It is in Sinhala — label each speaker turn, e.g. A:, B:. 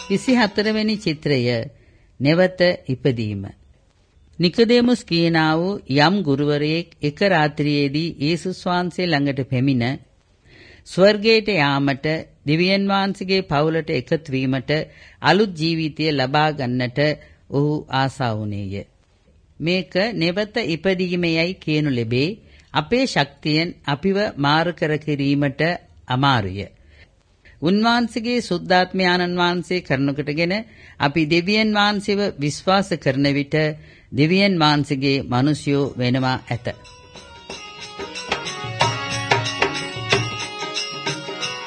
A: 24 වෙනි චිත්‍රය නැවත ඉපදීම. නිකොදේමුස් කියනා වූ යම් ගුරුවරයෙක් එක රාත්‍රියේදී යේසුස් වහන්සේ ළඟට පැමිණ ස්වර්ගයට යාමට දෙවියන් වහන්සේගේ පවුලට එකතු වීමට අලුත් ජීවිතය ලබා ගන්නට ඔහු ආසා වුණේය. මේක නැවත ඉපදීමේයි කියනු ලැබේ. අපේ ශක්තියෙන් අපිව මාරු කර කිරීමට අමාරුය. උන්වහන්සේගේ සුද්ධාත්මයාණන් වහන්සේ කරනකොටගෙන අපි දෙවියන් වහන්සේව විශ්වාස කරන විට දෙවියන් වහන්සේගේ මිනිසයෝ වෙනවා ඇත.